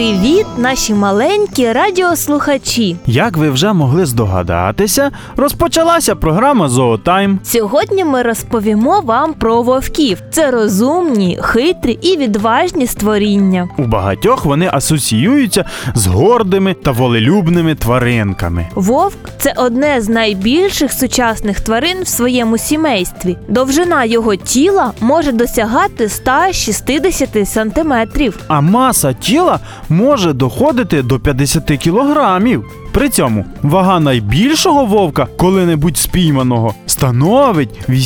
Привіт, наші маленькі радіослухачі! Як ви вже могли здогадатися, розпочалася програма «Зоотайм». Сьогодні ми розповімо вам про вовків. Це розумні, хитрі і відважні створіння. У багатьох вони асоціюються з гордими та волелюбними тваринками. Вовк – це одне з найбільших сучасних тварин в своєму сімействі. Довжина його тіла може досягати 160 сантиметрів. А маса тіла може доходити до 50 кілограмів. При цьому вага найбільшого вовка, коли-небудь спійманого, становить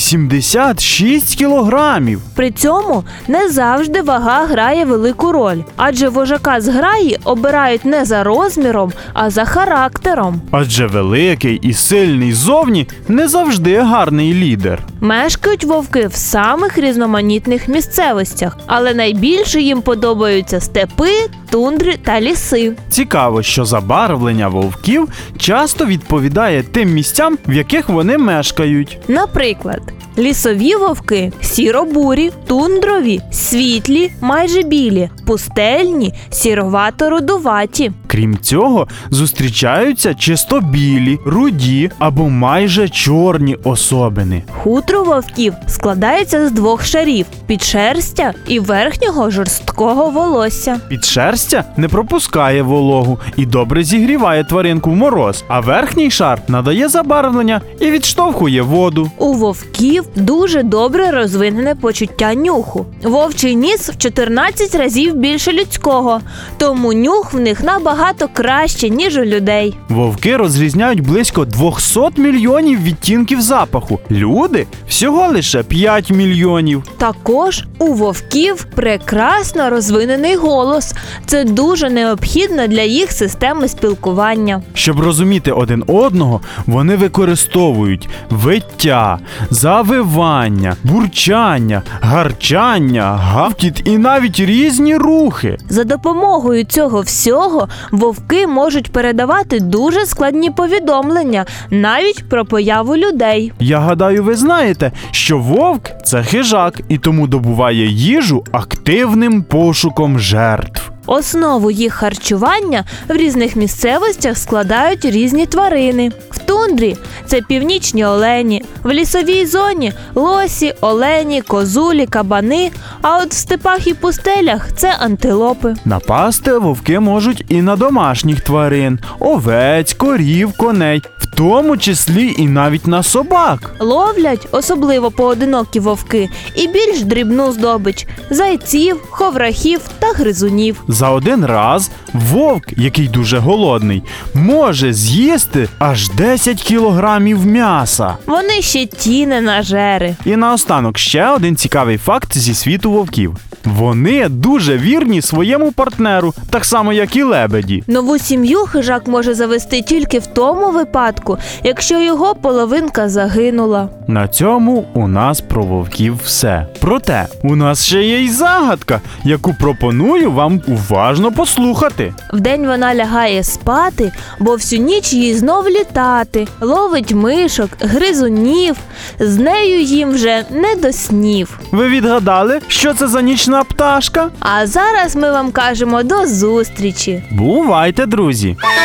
86 кілограмів. При цьому не завжди вага грає велику роль, адже вожака зграї обирають не за розміром, а за характером. Адже великий і сильний ззовні не завжди гарний лідер. Мешкають вовки в самих різноманітних місцевостях, але найбільше їм подобаються степи, тундри та ліси. Цікаво, що забарвлення вовків часто відповідає тим місцям, в яких вони мешкають. Наприклад, лісові вовки – сіро-бурі, тундрові – світлі, майже білі, пустельні – сіровато-рудуваті. Крім цього, зустрічаються чисто-білі, руді або майже чорні особини. Хутро вовків складається з двох шарів – підшерстя і верхнього жорсткого волосся. Підшерстя не пропускає вологу і добре зігріває тваринку в мороз, а верхній шар надає забарвлення і відштовхує воду. У вовків дуже добре розвинене почуття нюху. Вовчий ніс в 14 разів більше людського, тому нюх в них набагато краще, ніж у людей. Вовки розрізняють близько 200 мільйонів відтінків запаху. Люди – всього лише 5 мільйонів. Також у вовків прекрасно розвинений голос. Це дуже необхідно для їх системи спілкування. Щоб розуміти один одного, вони використовують виття, завивання, бурчання, гарчання, гавкіт і навіть різні рухи. За допомогою цього всього вовки можуть передавати дуже складні повідомлення, навіть про появу людей. Я гадаю, ви знаєте, що вовк – це хижак і тому добуває їжу активним пошуком жертв. Основу їх харчування в різних місцевостях складають різні тварини. В тундрі – це північні олені, в лісовій зоні – лосі, олені, козулі, кабани, а от в степах і пустелях – це антилопи. Напасти вовки можуть і на домашніх тварин – овець, корів, коней, в тому числі і навіть на собак. Ловлять, особливо поодинокі вовки, і більш дрібну здобич – зайців, ховрахів та гризунів. За один раз вовк, який дуже голодний, може з'їсти аж 10 кілограмів м'яса. Вони ще ті ненажери. І наостанок ще один цікавий факт зі світу вовків. Вони дуже вірні своєму партнеру, так само як і лебеді. Нову сім'ю хижак може завести тільки в тому випадку, якщо його половинка загинула. На цьому у нас про вовків все. Проте, у нас ще є й загадка, яку пропоную вам уважно послухати. Вдень вона лягає спати, бо всю ніч їй знов літати. Ловить мишок, гризунів, з нею їм вже не до снів. Ви відгадали, що це за нічна пташка? А зараз ми вам кажемо до зустрічі. Бувайте, друзі!